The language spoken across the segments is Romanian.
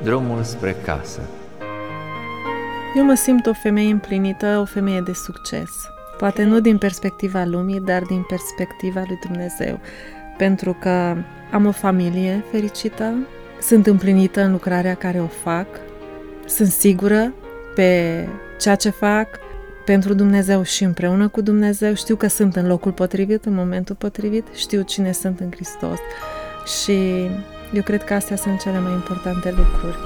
drumul spre casă. Eu mă simt o femeie împlinită, o femeie de succes. Poate nu din perspectiva lumii, dar din perspectiva lui Dumnezeu. Pentru că am o familie fericită, sunt împlinită în lucrarea care o fac, sunt sigură pe ceea ce fac pentru Dumnezeu și împreună cu Dumnezeu. Știu că sunt în locul potrivit, în momentul potrivit, știu cine sunt în Hristos. Și eu cred că astea sunt cele mai importante lucruri.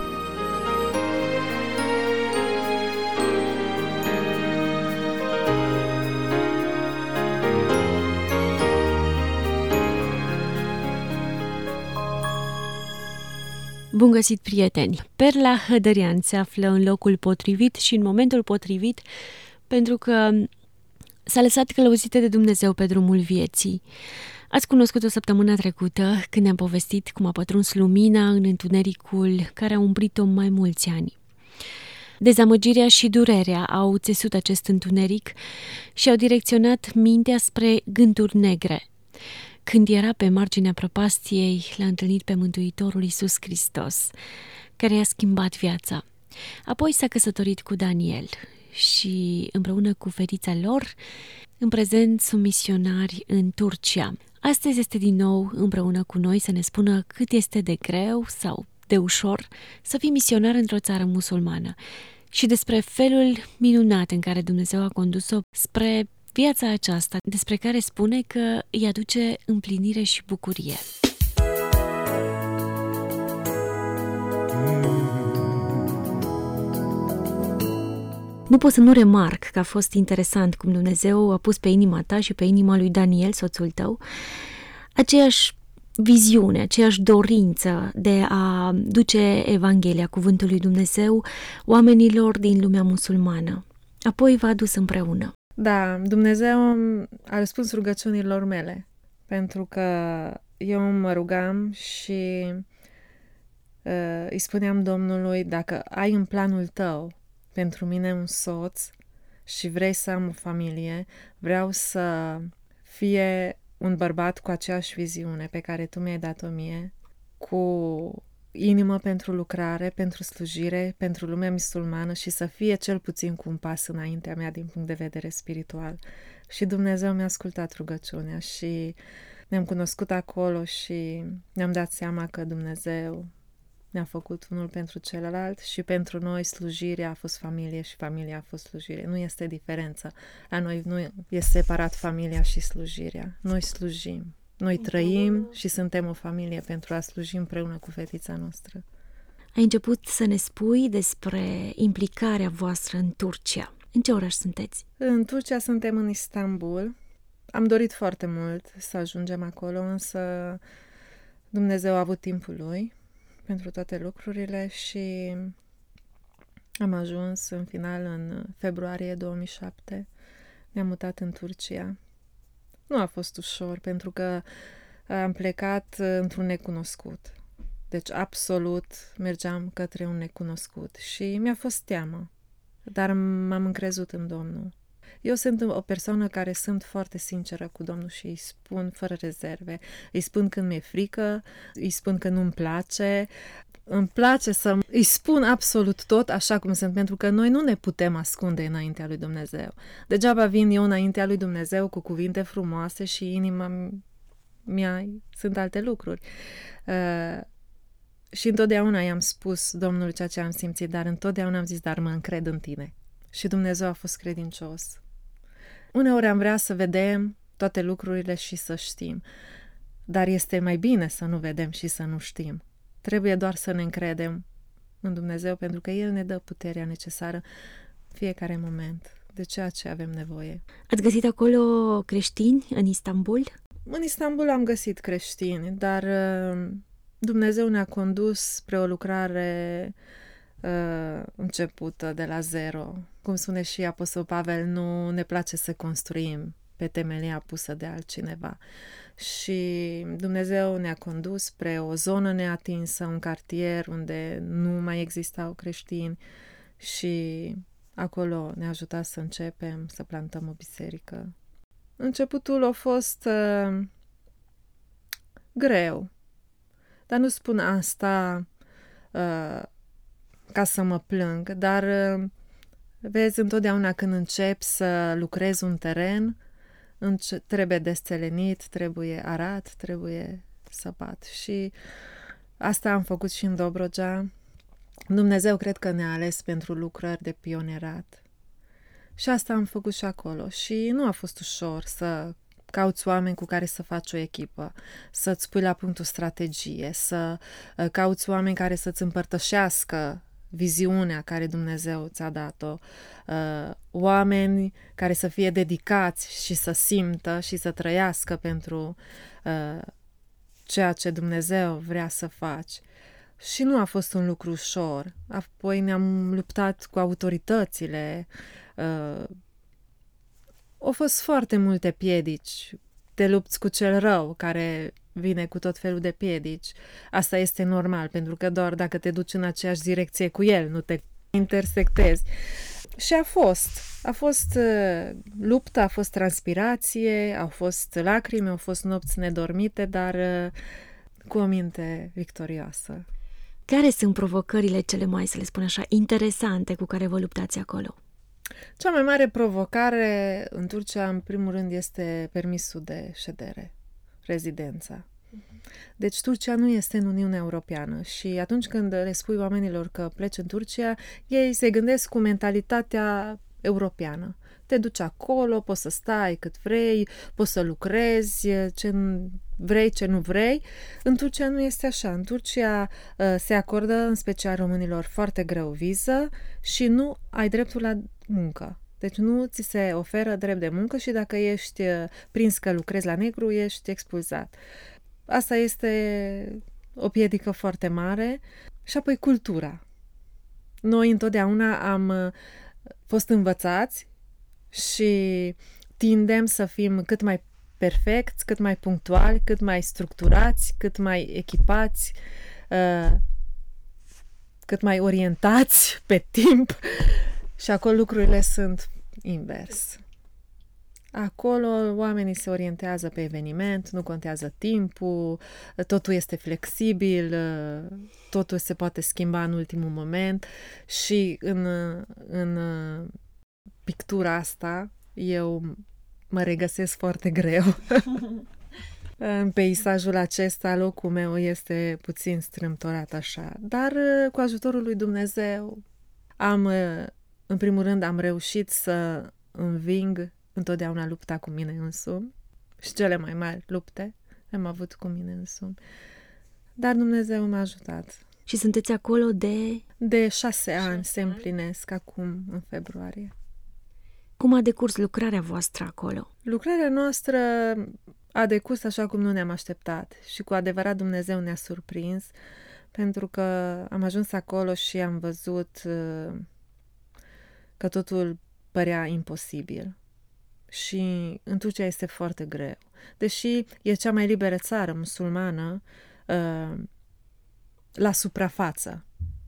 Bun găsit, prieteni! Perla Hădărean se află în locul potrivit și în momentul potrivit pentru că s-a lăsat călăuzită de Dumnezeu pe drumul vieții. Ați cunoscut-o săptămâna trecută când ne-am povestit cum a pătruns lumina în întunericul care a umbrit-o mai mulți ani. Dezamăgirea și durerea au țesut acest întuneric și au direcționat mintea spre gânduri negre. Când era pe marginea prăpastiei, l-a întâlnit pe Mântuitorul Iisus Hristos, care i-a schimbat viața. Apoi s-a căsătorit cu Daniel și, împreună cu fetița lor, în prezent sunt misionari în Turcia. Astăzi este din nou împreună cu noi să ne spună cât este de greu sau de ușor să fii misionar într-o țară musulmană și despre felul minunat în care Dumnezeu a condus-o spre viața aceasta, despre care spune că îi aduce împlinire și bucurie. Nu pot să nu remarc că a fost interesant cum Dumnezeu a pus pe inima ta și pe inima lui Daniel, soțul tău, aceeași viziune, aceeași dorință de a duce Evanghelia, cuvântul lui Dumnezeu, oamenilor din lumea musulmană. Apoi v-a adus împreună. Da, Dumnezeu a răspuns rugăciunilor mele, pentru că eu mă rugam și îi spuneam Domnului, dacă ai în planul tău pentru mine un soț și vrei să am o familie, vreau să fie un bărbat cu aceeași viziune pe care tu mi-ai dat-o mie, cu inimă pentru lucrare, pentru slujire, pentru lumea musulmană și să fie cel puțin cu un pas înaintea mea din punct de vedere spiritual. Și Dumnezeu mi-a ascultat rugăciunea și ne-am cunoscut acolo și ne-am dat seama că Dumnezeu ne-a făcut unul pentru celălalt și pentru noi slujirea a fost familie și familia a fost slujire. Nu este diferență. La noi nu este separat familia și slujirea. Noi slujim. Noi trăim și suntem o familie pentru a sluji împreună cu fetița noastră. Ai început să ne spui despre implicarea voastră în Turcia. În ce oraș sunteți? În Turcia suntem în Istanbul. Am dorit foarte mult să ajungem acolo, însă Dumnezeu a avut timpul lui pentru toate lucrurile și am ajuns în final în februarie 2007. Ne-am mutat în Turcia. Nu a fost ușor, pentru că am plecat într-un necunoscut. Deci, absolut, mergeam către un necunoscut și mi-a fost teamă, dar m-am încrezut în Domnul. Eu sunt o persoană care sunt foarte sinceră cu Domnul și îi spun fără rezerve. Îi spun când mi-e frică, îi spun că nu-mi place. Îmi place să îi spun absolut tot așa cum sunt, pentru că noi nu ne putem ascunde înaintea lui Dumnezeu. Degeaba vin eu înaintea lui Dumnezeu cu cuvinte frumoase și inima mea sunt alte lucruri. Și întotdeauna i-am spus Domnului ceea ce am simțit, dar întotdeauna am zis, dar mă încred în tine. Și Dumnezeu a fost credincios. Uneori am vrea să vedem toate lucrurile și să știm, dar este mai bine să nu vedem și să nu știm. Trebuie doar să ne încredem în Dumnezeu, pentru că El ne dă puterea necesară fiecare moment de ceea ce avem nevoie. Ați găsit acolo creștini în Istanbul? În Istanbul am găsit creștini, dar Dumnezeu ne-a condus spre o lucrare începută de la zero. Cum spune și Apostol Pavel, nu ne place să construim pe temelia pusă de altcineva. Și Dumnezeu ne-a condus spre o zonă neatinsă, un cartier unde nu mai existau creștini și acolo ne-a ajutat să începem să plantăm o biserică. Începutul a fost greu, dar nu spun asta ca să mă plâng, dar vezi, întotdeauna când începi să lucrezi un teren, trebuie destelenit, trebuie arat, trebuie săpat. Și asta am făcut și în Dobrogea. Dumnezeu cred că ne-a ales pentru lucrări de pionierat. Și asta am făcut și acolo. Și nu a fost ușor să cauți oameni cu care să faci o echipă, să-ți pui la punct o strategie, să cauți oameni care să-ți împărtășească viziunea care Dumnezeu ți-a dat-o, oameni care să fie dedicați și să simtă și să trăiască pentru ceea ce Dumnezeu vrea să faci. Și nu a fost un lucru ușor. Apoi ne-am luptat cu autoritățile. Au fost foarte multe piedici. Te lupți cu cel rău care vine cu tot felul de piedici. Asta este normal, pentru că doar dacă te duci în aceeași direcție cu el, nu te intersectezi. Și a fost luptă, a fost transpirație, au fost lacrimi, au fost nopți nedormite, dar cu o minte victorioasă. Care sunt provocările cele mai, să le spun așa, interesante cu care vă luptați acolo? Cea mai mare provocare în Turcia, în primul rând, este permisul de ședere, rezidența. Deci Turcia nu este în Uniunea Europeană și atunci când le spui oamenilor că pleci în Turcia, ei se gândesc cu mentalitatea europeană. Te duci acolo, poți să stai cât vrei, poți să lucrezi, ce vrei, ce nu vrei. În Turcia nu este așa. În Turcia se acordă, în special românilor, foarte greu viză și nu ai dreptul la muncă. Deci nu ți se oferă drept de muncă și dacă ești prins că lucrezi la negru, ești expulzat. Asta este o piedică foarte mare. Și apoi cultura. Noi întotdeauna am fost învățați și tindem să fim cât mai perfecți, cât mai punctuali, cât mai structurați, cât mai echipați, cât mai orientați pe timp. Și acolo lucrurile sunt invers. Acolo oamenii se orientează pe eveniment, nu contează timpul, totul este flexibil, totul se poate schimba în ultimul moment și în pictura asta eu mă regăsesc foarte greu. În peisajul acesta, locul meu este puțin strâmtorat așa, dar cu ajutorul lui Dumnezeu în primul rând am reușit să înving întotdeauna lupta cu mine însumi și cele mai mari lupte am avut cu mine însumi. Dar Dumnezeu m-a ajutat. Și sunteți acolo De 6 ani se împlinesc acum, în februarie. Cum a decurs lucrarea voastră acolo? Lucrarea noastră a decurs așa cum nu ne-am așteptat și cu adevărat Dumnezeu ne-a surprins pentru că am ajuns acolo și am văzut că totul părea imposibil. Și în Turcia este foarte greu. Deși e cea mai liberă țară musulmană la suprafață,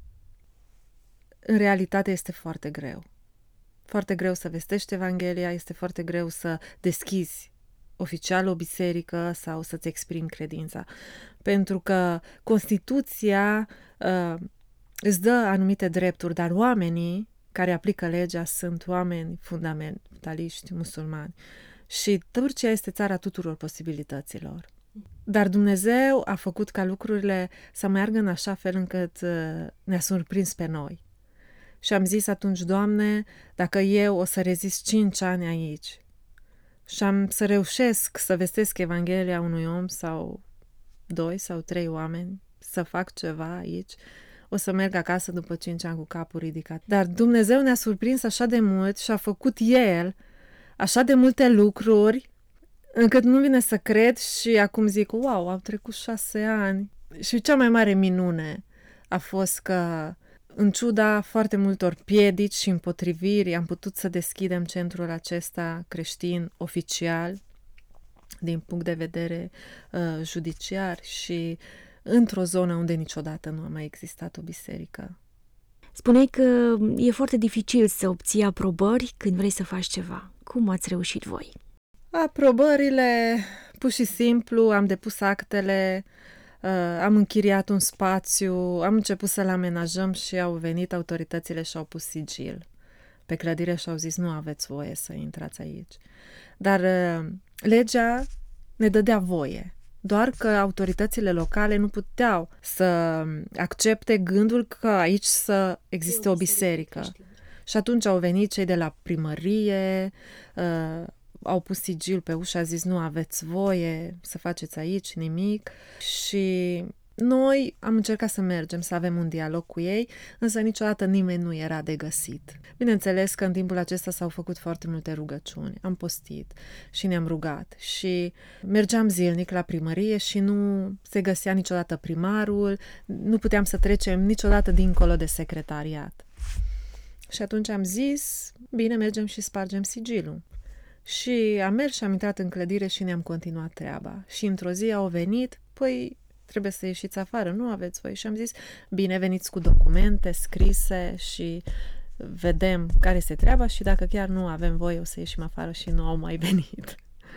în realitate este foarte greu. Foarte greu să vestești Evanghelia, este foarte greu să deschizi oficial o biserică sau să-ți exprimi credința. Pentru că Constituția îți dă anumite drepturi, dar oamenii care aplică legea sunt oameni fundamentaliști musulmani. Și Turcia este țara tuturor posibilităților. Dar Dumnezeu a făcut ca lucrurile să meargă în așa fel încât ne-a surprins pe noi. Și am zis atunci, Doamne, dacă eu o să rezist 5 ani aici și am să reușesc să vestesc Evanghelia unui om sau 2 sau 3 oameni, să fac ceva aici, o să merg acasă după 5 ani cu capul ridicat. Dar Dumnezeu ne-a surprins așa de mult și a făcut El așa de multe lucruri încât nu vine să cred și acum zic, wow, au trecut 6 ani. Și cea mai mare minune a fost că, în ciuda foarte multor piedici și împotriviri, am putut să deschidem centrul acesta creștin oficial din punct de vedere judiciar și într-o zonă unde niciodată nu a mai existat o biserică. Spuneai că e foarte dificil să obții aprobări când vrei să faci ceva. Cum ați reușit voi? Aprobările, pur și simplu, am depus actele am închiriat un spațiu, am început să-l amenajăm și au venit autoritățile și au pus sigil pe clădire și au zis nu aveți voie să intrați aici. Dar legea ne dădea voie. Doar că autoritățile locale nu puteau să accepte gândul că aici să existe o biserică. Și atunci au venit cei de la primărie, au pus sigil pe ușă, a zis nu aveți voie să faceți aici nimic și noi am încercat să mergem, să avem un dialog cu ei, însă niciodată nimeni nu era de găsit. Bineînțeles că în timpul acesta s-au făcut foarte multe rugăciuni, am postit și ne-am rugat și mergeam zilnic la primărie și nu se găsea niciodată primarul, nu puteam să trecem niciodată dincolo de secretariat. Și atunci am zis, bine, mergem și spargem sigilul. Și am mers și am intrat în clădire și ne-am continuat treaba. Și într-o zi au venit, păi trebuie să ieșiți afară, nu aveți voi. Și am zis, bine, veniți cu documente scrise și vedem care este treaba și dacă chiar nu avem voie o să ieșim afară și nu au mai venit.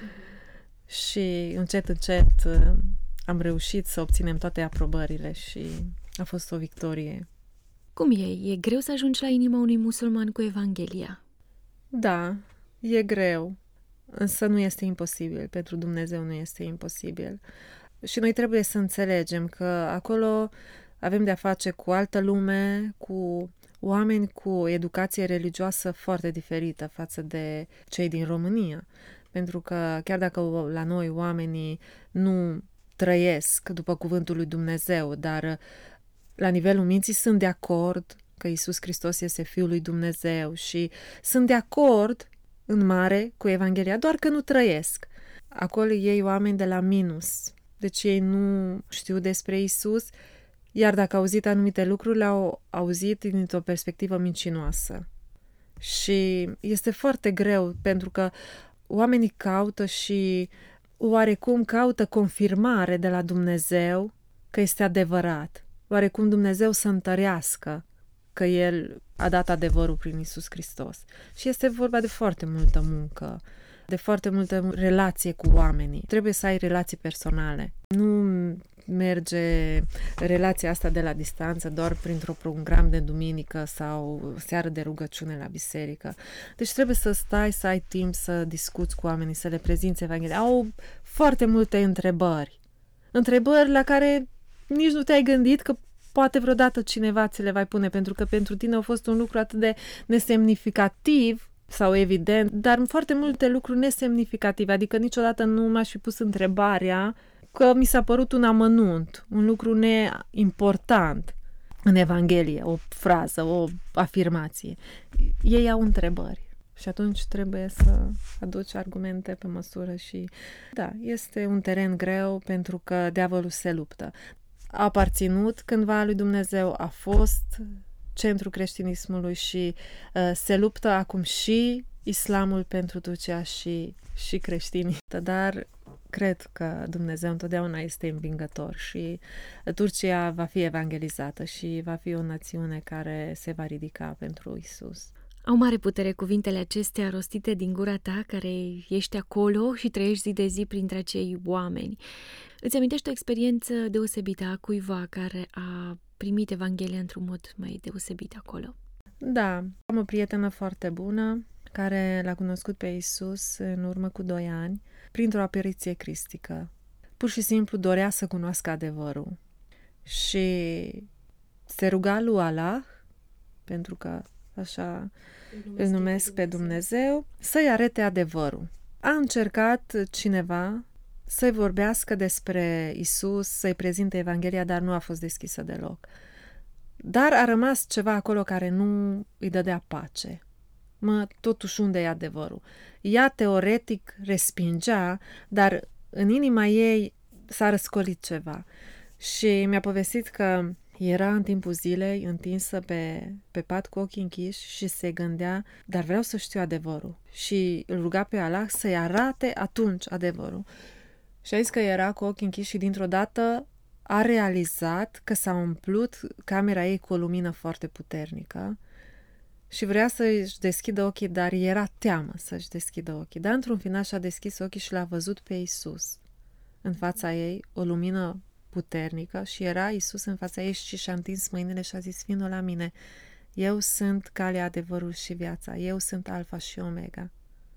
Și încet, încet am reușit să obținem toate aprobările și a fost o victorie. Cum e? E greu să ajungi la inima unui musulman cu Evanghelia? Da, e greu, însă nu este imposibil. Pentru Dumnezeu nu este imposibil. Și noi trebuie să înțelegem că acolo avem de-a face cu altă lume, cu oameni cu educație religioasă foarte diferită față de cei din România. Pentru că chiar dacă la noi oamenii nu trăiesc după cuvântul lui Dumnezeu, dar la nivelul minții sunt de acord că Iisus Hristos este Fiul lui Dumnezeu și sunt de acord în mare cu Evanghelia, doar că nu trăiesc. Acolo ei oameni de la minus. Deci ei nu știu despre Iisus, iar dacă au auzit anumite lucruri, le-au auzit dintr-o perspectivă mincinoasă. Și este foarte greu, pentru că oamenii caută și oarecum caută confirmare de la Dumnezeu că este adevărat. Oarecum Dumnezeu să întărească că El a dat adevărul prin Iisus Hristos. Și este vorba de foarte multă muncă, de foarte multă relație cu oamenii. Trebuie să ai relații personale. Nu merge relația asta de la distanță doar printr-un program de duminică sau seară de rugăciune la biserică. Deci trebuie să stai, să ai timp să discuți cu oamenii, să le prezinți Evanghelia. Au foarte multe întrebări. Întrebări la care nici nu te-ai gândit că poate vreodată cineva ți le va pune, pentru că pentru tine a fost un lucru atât de nesemnificativ sau evident, dar foarte multe lucruri nesemnificative, adică niciodată nu m-aș fi pus întrebarea că mi s-a părut un amănunt, un lucru neimportant în Evanghelie, o frază, o afirmație. Ei au întrebări și atunci trebuie să aduci argumente pe măsură și da, este un teren greu pentru că diavolul se luptă. A aparținut cândva lui Dumnezeu, a fost centrul creștinismului și se luptă acum și islamul pentru Turcia și creștinii. Dar cred că Dumnezeu întotdeauna este învingător și Turcia va fi evangelizată și va fi o națiune care se va ridica pentru Isus. Au mare putere cuvintele acestea rostite din gura ta, care ești acolo și trăiești zi de zi printre acei oameni. Îți amintești o experiență deosebită a cuiva care a primit Evanghelia într-un mod mai deosebit acolo? Da, am o prietenă foarte bună care l-a cunoscut pe Isus în urmă cu 2 ani printr-o apariție cristică. Pur și simplu dorea să cunoască adevărul și se ruga lui Allah, pentru că așa îl numesc pe Dumnezeu, să-i arete adevărul. A încercat cineva să-i vorbească despre Isus, să-i prezinte Evanghelia, dar nu a fost deschisă deloc. Dar a rămas ceva acolo care nu îi dădea pace. Totuși unde e adevărul? Ea teoretic respingea, dar în inima ei s-a răscolit ceva. Și mi-a povestit că era în timpul zilei întinsă pe pat cu ochii închiși și se gândea, dar vreau să știu adevărul. Și îl ruga pe Allah să-i arate atunci adevărul. Și a zis că era cu ochii închiși și dintr-o dată a realizat că s-a umplut camera ei cu o lumină foarte puternică și vrea să-și deschidă ochii, dar era teamă să-și deschidă ochii. Dar într-un final și-a deschis ochii și l-a văzut pe Isus în fața ei, o lumină puternică și era Iisus în fața ei și și-a întins mâinile și a zis: vino la mine, eu sunt calea, adevărul și viața, eu sunt Alfa și Omega.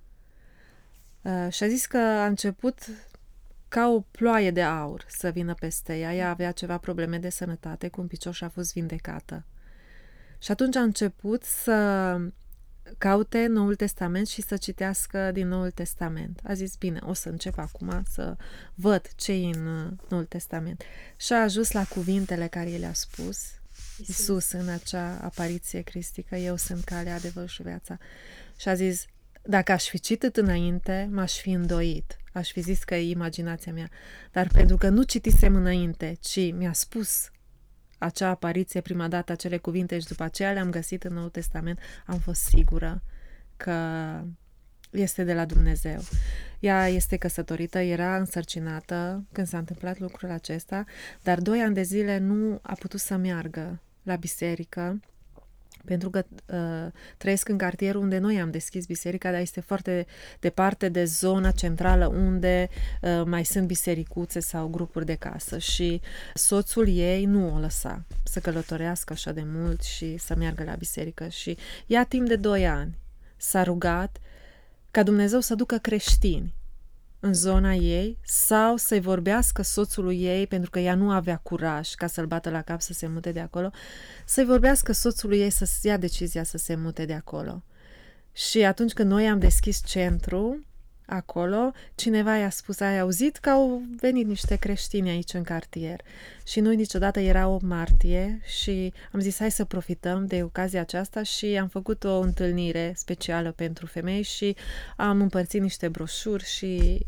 Și a zis că a început ca o ploaie de aur să vină peste ea. Ea avea ceva probleme de sănătate, cu un picior și a fost vindecată. Și atunci a început să caute Noul Testament și să citească din Noul Testament. A zis, bine, o să încep acum să văd ce e în Noul Testament. Și a ajuns la cuvintele care i le-a spus Iisus în acea apariție cristică: eu sunt calea, adevărul și viața. Și a zis, dacă aș fi citit înainte, m-aș fi îndoit. Aș fi zis că e imaginația mea. Dar pentru că nu citisem înainte, ci mi-a spus acea apariție prima dată, acele cuvinte, și după aceea le-am găsit în Noul Testament, am fost sigură că este de la Dumnezeu. Ea este căsătorită, era însărcinată când s-a întâmplat lucrul acesta, dar 2 ani de zile nu a putut să meargă la biserică, pentru că trăiesc în cartierul unde noi am deschis biserica, dar este foarte departe de zona centrală unde mai sunt bisericuțe sau grupuri de casă, și soțul ei nu o lăsa să călătorească așa de mult și să meargă la biserică. Și ea timp de 2 ani s-a rugat ca Dumnezeu să ducă creștini în zona ei sau să-i vorbească soțului ei, pentru că ea nu avea curaj ca să-l bată la cap să se mute de acolo, să-i vorbească soțului ei să ia decizia să se mute de acolo. Și atunci când noi am deschis centru acolo, cineva i-a spus, ai auzit că au venit niște creștini aici în cartier? Și nu niciodată, era 8 martie și am zis, hai să profităm de ocazia aceasta, și am făcut o întâlnire specială pentru femei și am împărțit niște broșuri și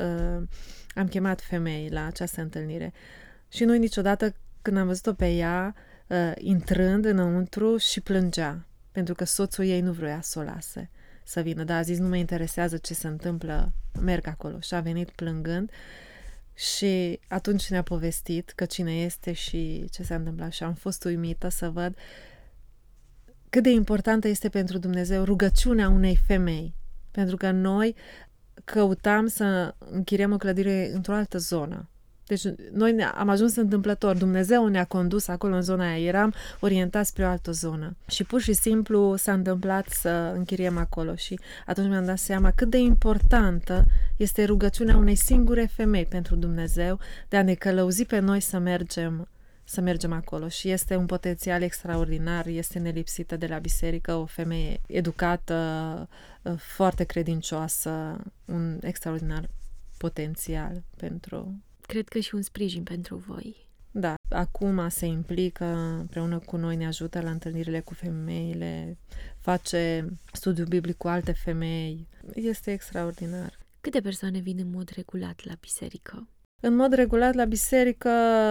am chemat femei la această întâlnire. Și nu niciodată, când am văzut-o pe ea intrând înăuntru, și plângea, pentru că soțul ei nu vrea să o lase să vină, dar a zis, nu mă interesează ce se întâmplă, merg acolo. Și a venit plângând și atunci ne-a povestit că cine este și ce s-a întâmplat, și am fost uimită să văd cât de importantă este pentru Dumnezeu rugăciunea unei femei, pentru că noi căutam să închiriem o clădire într-o altă zonă. Deci noi am ajuns întâmplător. Dumnezeu ne-a condus acolo în zona aia. Eram orientați spre o altă zonă. Și pur și simplu s-a întâmplat să închiriem acolo. Și atunci mi-am dat seama cât de importantă este rugăciunea unei singure femei pentru Dumnezeu, de a ne călăuzi pe noi să mergem acolo. Și este un potențial extraordinar, este nelipsită de la biserică, o femeie educată, foarte credincioasă, un extraordinar potențial pentru... Cred că și un sprijin pentru voi. Da, acum se implică împreună cu noi, ne ajută la întâlnirile cu femeile, face studiu biblic cu alte femei. Este extraordinar. Câte persoane vin în mod regulat la biserică? În mod regulat la biserică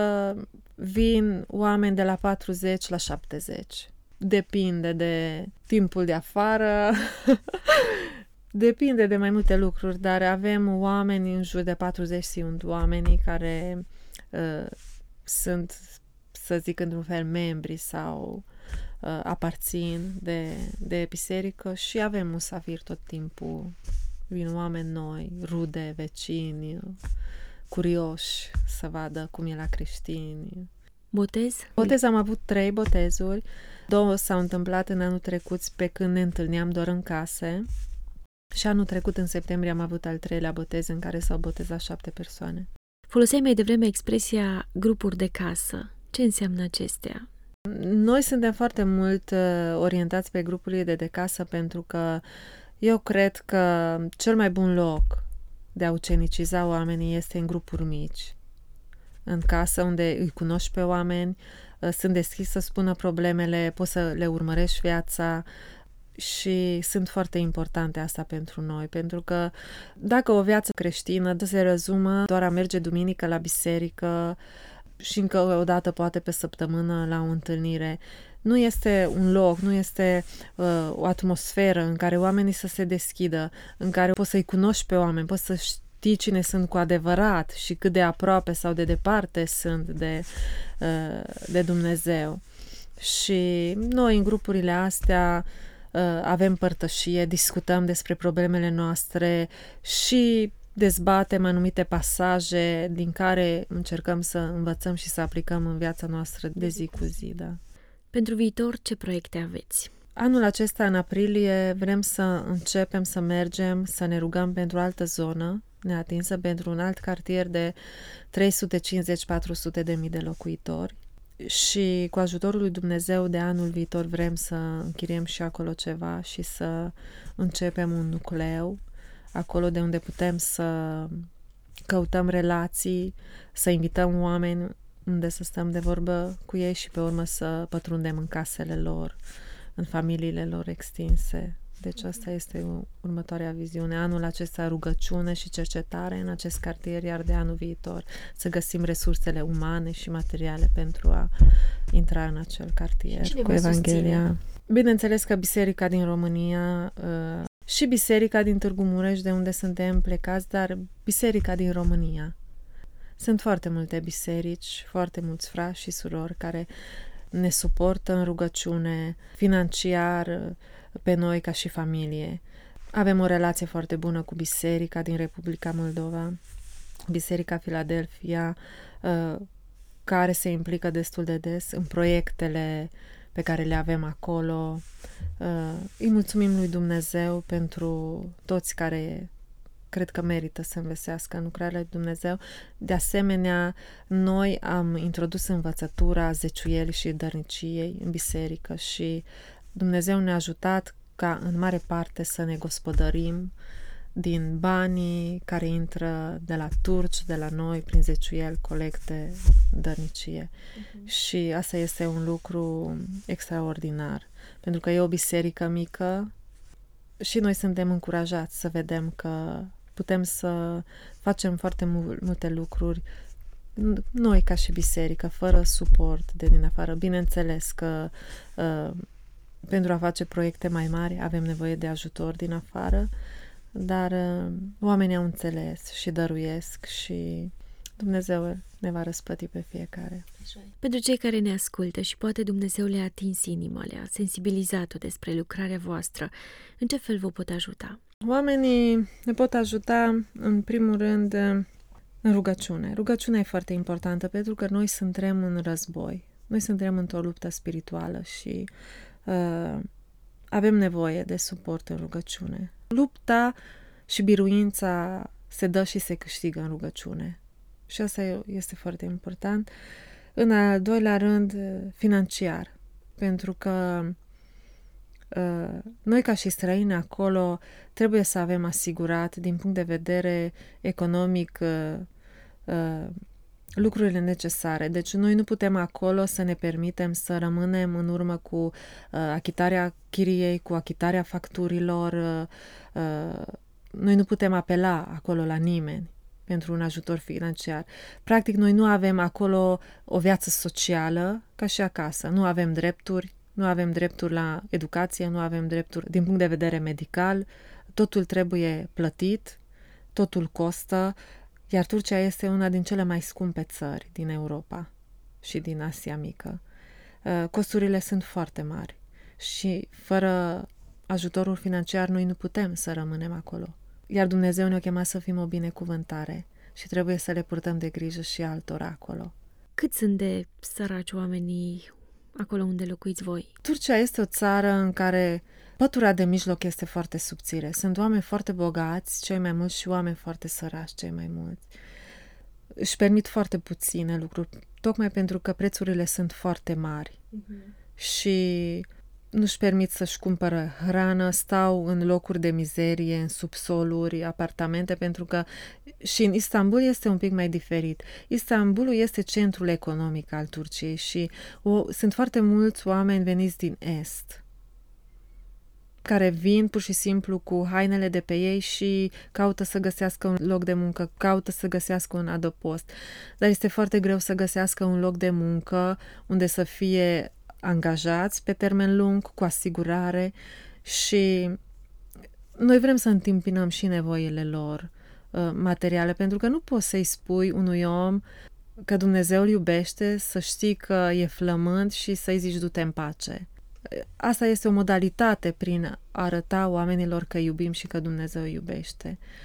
vin oameni de la 40 la 70. Depinde de timpul de afară, depinde de mai multe lucruri, dar avem oameni în jur de 40, sunt oamenii care sunt, să zic într-un fel, membri sau aparțin de biserică, și avem musafiri tot timpul. Vin oameni noi, rude, vecini, curioși să vadă cum e la creștini. Botez? Botez, am avut 3 botezuri. 2 s-au întâmplat în anul trecut pe când ne întâlneam doar în case. Și anul trecut, în septembrie, am avut al 3-lea botez în care s-au botezat 7 persoane. Foloseai mai devreme expresia grupuri de casă. Ce înseamnă acestea? Noi suntem foarte mult orientați pe grupurile de casă, pentru că eu cred că cel mai bun loc de a uceniciza oamenii este în grupuri mici. În casă, unde îi cunoști pe oameni, sunt deschis să spună problemele, poți să le urmărești viața, și sunt foarte importante asta pentru noi, pentru că dacă o viață creștină se rezumă doar a merge duminică la biserică și încă o dată poate pe săptămână la o întâlnire, nu este un loc, nu este o atmosferă în care oamenii să se deschidă, în care poți să-i cunoști pe oameni, poți să știi cine sunt cu adevărat și cât de aproape sau de departe sunt de Dumnezeu. Și noi în grupurile astea avem părtășie, discutăm despre problemele noastre și dezbatem anumite pasaje din care încercăm să învățăm și să aplicăm în viața noastră de zi cu zi. Da. Pentru viitor, ce proiecte aveți? Anul acesta, în aprilie, vrem să începem să mergem, să ne rugăm pentru o altă zonă neatinsă, pentru un alt cartier de 350-400 de mii de locuitori. Și cu ajutorul lui Dumnezeu de anul viitor vrem să închiriem și acolo ceva și să începem un nucleu, acolo de unde putem să căutăm relații, să invităm oameni unde să stăm de vorbă cu ei și pe urmă să pătrundem în casele lor, în familiile lor extinse. Deci asta este următoarea viziune. Anul acesta rugăciune și cercetare în acest cartier, iar de anul viitor să găsim resursele umane și materiale pentru a intra în acel cartier cu Evanghelia. Bineînțeles că biserica din România și biserica din Târgu Mureș, de unde suntem plecați, dar biserica din România. Sunt foarte multe biserici, foarte mulți frați și surori care ne suportă în rugăciune, financiar, pe noi ca și familie. Avem o relație foarte bună cu biserica din Republica Moldova, Biserica Filadelfia, care se implică destul de des în proiectele pe care le avem acolo. Îi mulțumim lui Dumnezeu pentru toți care cred că merită să învățească în lucrarea lui Dumnezeu. De asemenea, noi am introdus învățătura zeciuielii și dărniciei în biserică și Dumnezeu ne-a ajutat ca în mare parte să ne gospodărim din banii care intră de la turci, de la noi, prin zeciuieli, colecte, dărnicie. Și asta este un lucru extraordinar, pentru că e o biserică mică și noi suntem încurajați să vedem că putem să facem foarte multe lucruri noi ca și biserică, fără suport de din afară. Bineînțeles că pentru a face proiecte mai mari avem nevoie de ajutor din afară, dar oamenii au înțeles și dăruiesc și Dumnezeu ne va răsplăti pe fiecare. Pentru cei care ne ascultă și poate Dumnezeu le-a atins inima, le-a sensibilizat-o despre lucrarea voastră, în ce fel vă pot ajuta? Oamenii ne pot ajuta, în primul rând, în rugăciune. Rugăciunea e foarte importantă pentru că noi suntem în război. Noi suntem într-o luptă spirituală și avem nevoie de suport în rugăciune. Lupta și biruința se dă și se câștigă în rugăciune. Și asta este foarte important. În al doilea rând, financiar. Pentru că noi ca și străini acolo trebuie să avem asigurat din punct de vedere economic lucrurile necesare. Deci noi nu putem acolo să ne permitem să rămânem în urmă cu achitarea chiriei, cu achitarea facturilor. Noi nu putem apela acolo la nimeni pentru un ajutor financiar. Practic, noi nu avem acolo o viață socială ca și acasă. Nu avem drepturi, nu avem drepturi la educație, nu avem drepturi din punct de vedere medical. Totul trebuie plătit, totul costă, iar Turcia este una din cele mai scumpe țări din Europa și din Asia Mică. Costurile sunt foarte mari și fără ajutorul financiar noi nu putem să rămânem acolo. Iar Dumnezeu ne-a chemat să fim o binecuvântare și trebuie să le purtăm de grijă și altora acolo. Cât sunt de săraci oamenii acolo unde locuiți voi? Turcia este o țară în care pătura de mijloc este foarte subțire. Sunt oameni foarte bogați, cei mai mulți, și oameni foarte săraci, cei mai mulți. Își permit foarte puține lucruri, tocmai pentru că prețurile sunt foarte mari. Și nu-și permit să-și cumpără hrană, stau în locuri de mizerie, în subsoluri, apartamente, pentru că și în Istanbul este un pic mai diferit. Istanbulul este centrul economic al Turciei și sunt foarte mulți oameni veniți din Est, care vin pur și simplu cu hainele de pe ei și caută să găsească un loc de muncă, caută să găsească un adăpost. Dar este foarte greu să găsească un loc de muncă unde să fie angajați pe termen lung, cu asigurare, și noi vrem să întâmpinăm și nevoile lor materiale, pentru că nu poți să-i spui unui om că Dumnezeu îl iubește, să știi că e flămând și să-i zici du-te în pace. Asta este o modalitate prin a arăta oamenilor că iubim și că Dumnezeu îi iubește.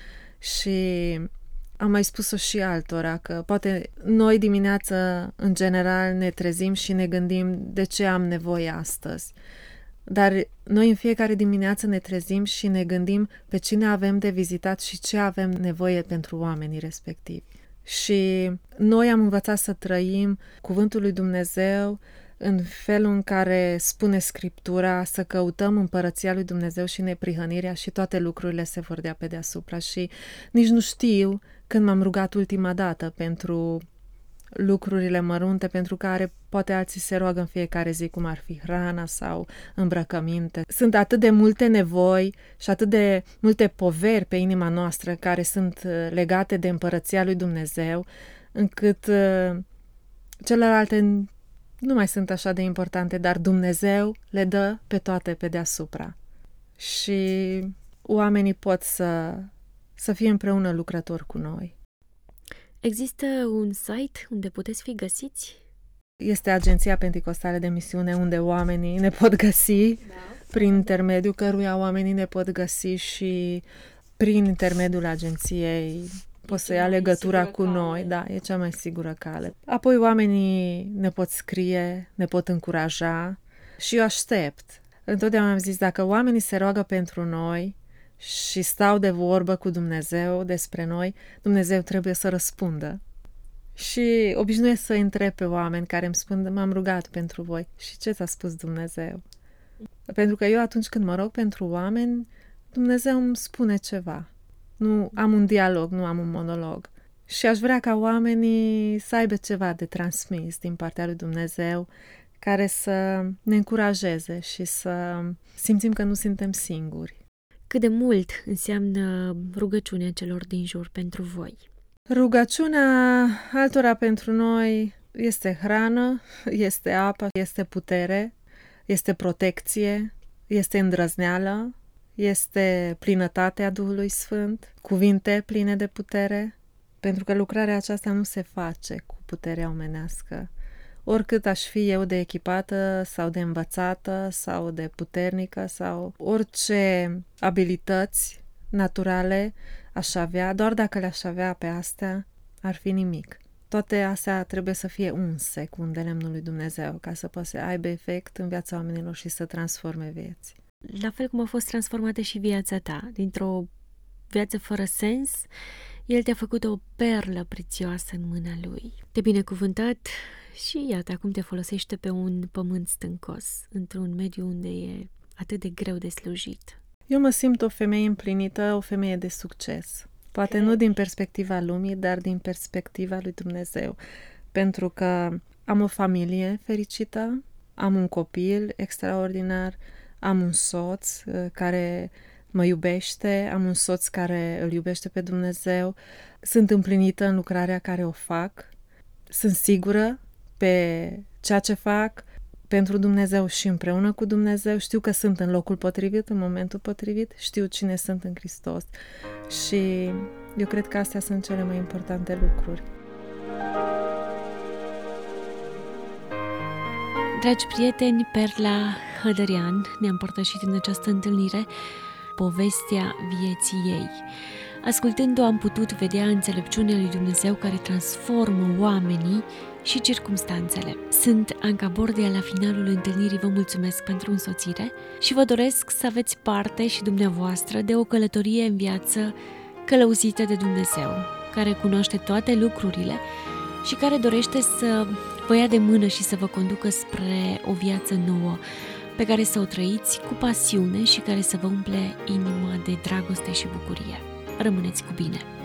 Și am mai spus-o și altora, că poate noi dimineața, în general, ne trezim și ne gândim de ce am nevoie astăzi. Dar noi în fiecare dimineață ne trezim și ne gândim pe cine avem de vizitat și ce avem nevoie pentru oamenii respectivi. Și noi am învățat să trăim cuvântul lui Dumnezeu în felul în care spune Scriptura, să căutăm împărăția lui Dumnezeu și neprihănirea și toate lucrurile se vor dea pe deasupra. Și nici nu știu când m-am rugat ultima dată pentru lucrurile mărunte, pentru care poate alții se roagă în fiecare zi, cum ar fi hrana sau îmbrăcăminte. Sunt atât de multe nevoi și atât de multe poveri pe inima noastră care sunt legate de împărăția lui Dumnezeu, încât celelalte nu mai sunt așa de importante, dar Dumnezeu le dă pe toate pe deasupra. Și oamenii pot să fie împreună lucrători cu noi. Există un site unde puteți fi găsiți? Este Agenția Penticostală de Misiune, unde oamenii ne pot găsi, prin intermediul căruia oamenii ne pot găsi și prin intermediul agenției pot să ia legătura cu noi. Da, e cea mai sigură cale. Apoi oamenii ne pot scrie, ne pot încuraja și eu aștept. Întotdeauna am zis, dacă oamenii se roagă pentru noi și stau de vorbă cu Dumnezeu despre noi, Dumnezeu trebuie să răspundă. Și obișnuiesc să întreb pe oameni care îmi spun, m-am rugat pentru voi. Și ce ți-a spus Dumnezeu? Pentru că eu atunci când mă rog pentru oameni, Dumnezeu îmi spune ceva. Nu am un dialog, nu am un monolog. Și aș vrea ca oamenii să aibă ceva de transmis din partea lui Dumnezeu, care să ne încurajeze și să simțim că nu suntem singuri. Cât de mult înseamnă rugăciunea celor din jur pentru voi? Rugăciunea altora pentru noi este hrană, este apă, este putere, este protecție, este îndrăzneală, este plinătatea Duhului Sfânt, cuvinte pline de putere, pentru că lucrarea aceasta nu se face cu puterea omenească. Oricât aș fi eu de echipată sau de învățată sau de puternică sau orice abilități naturale aș avea, doar dacă le-aș avea pe astea, ar fi nimic. Toate astea trebuie să fie unse cu un de lemnul lui Dumnezeu ca să poată să aibă efect în viața oamenilor și să transforme vieți. La fel cum a fost transformată și viața ta, dintr-o viață fără sens, El te-a făcut o perlă prețioasă în mâna Lui. Te binecuvântat și iată acum te folosește pe un pământ stâncos, într-un mediu unde e atât de greu de slujit. Eu mă simt o femeie împlinită, o femeie de succes. Poate nu din perspectiva lumii, dar din perspectiva lui Dumnezeu. Pentru că am o familie fericită, am un copil extraordinar, am un soț care mă iubește, am un soț care îl iubește pe Dumnezeu, sunt împlinită în lucrarea care o fac, sunt sigură pe ceea ce fac pentru Dumnezeu și împreună cu Dumnezeu, știu că sunt în locul potrivit, în momentul potrivit, știu cine sunt în Hristos și eu cred că astea sunt cele mai importante lucruri. Dragi prieteni, Perla Hădărean ne-a împărtășit în această întâlnire povestea vieții ei. Ascultând-o am putut vedea înțelepciunea lui Dumnezeu care transformă oamenii și circumstanțele. Sunt Anca Bordea, la finalul întâlnirii vă mulțumesc pentru însoțire și vă doresc să aveți parte și dumneavoastră de o călătorie în viață călăuzită de Dumnezeu, care cunoaște toate lucrurile și care dorește să vă ia de mână și să vă conducă spre o viață nouă, pe care să o trăiți cu pasiune și care să vă umple inima de dragoste și bucurie. Rămâneți cu bine!